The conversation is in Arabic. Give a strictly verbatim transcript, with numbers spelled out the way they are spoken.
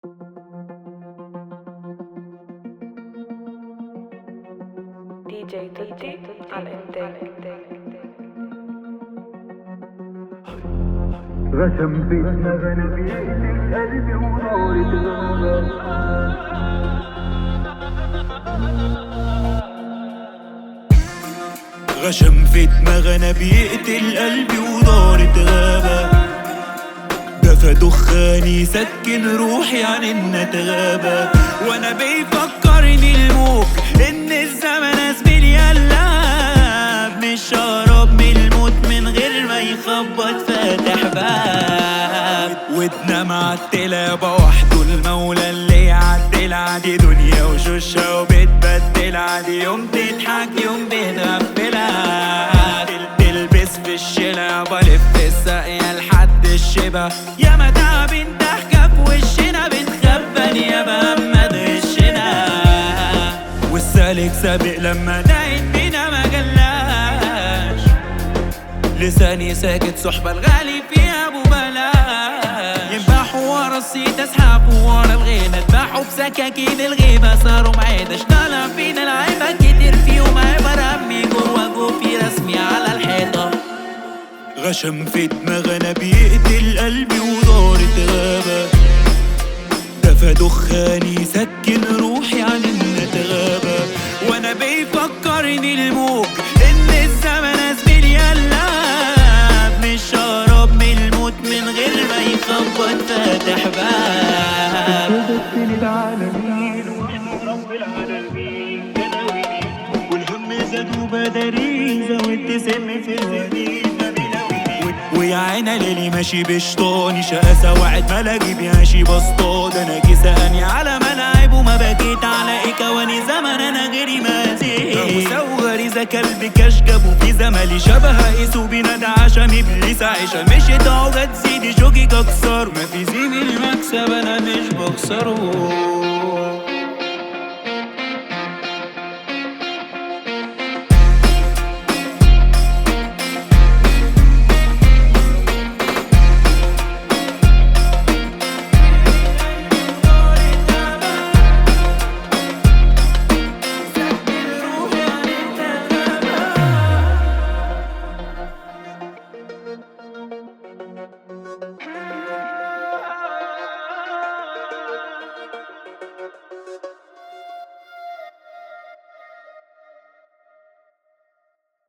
دي جي توتي على الإنتاج. رسم في دماغنا بيقتل قلبي ونار غشم في دماغنا بيقتل قلبي ودارت غابة، دفى دخاني سكن روحي عن النتغابة، وانا بيفكرني الموج ان الزمن زميلي قلاب، مش شرب من الموت من غير ما يخبط فاتح باب، ودنا معتلة بوحده المولى اللي يعدل عادي دنيا وشوشة وبتبدل عادي، يوم تضحك يوم بتغفلك، تلبس في الشلع بلف الساقية لحد الشبا، يا متى بنضحكة في وشنا بنخبى نيابة اما غشنا، والسالك سابق لما دايت بينا ما جلاش، لساني ساكت صحبة الغالي فيها ابو بلاش، ينبحوا ورا الصيت اسحبوا ورا الغينا، اتباحوا بسكاكين الغيبة صاروا معيدة، اشتغل فينا العيبة كتير فيهم عبر امي جوا جوفي رسمي على الحيطة، غشم في دماغنا بيقتل قلبي ودارت غابة، دفى دخاني سكن روحي عن النتغابة، وانا بيفكرني الموج ان الزمن زميلي قلاب، مش شرب من الموت من غير ما يخبط فاتح باب، وبدل العالمين رب العالمين كدويني، والهم زاد وبدري زودت سم في الزنين، ويا عينا ليلي ماشي بشطاني شقاسة وعد ملاقي بياشي بسطاد، انا كساني على ملاعب وما بكيت على اكواني زمن انا غيري ما زيد، وصغري ذا كلب كشجب وفي زملي شبه قيسو بينادى عشان ابليس عيشة مشيت اهو جت زيدي شوكي ككسر، ما في زميل مكسب انا مش بخسره.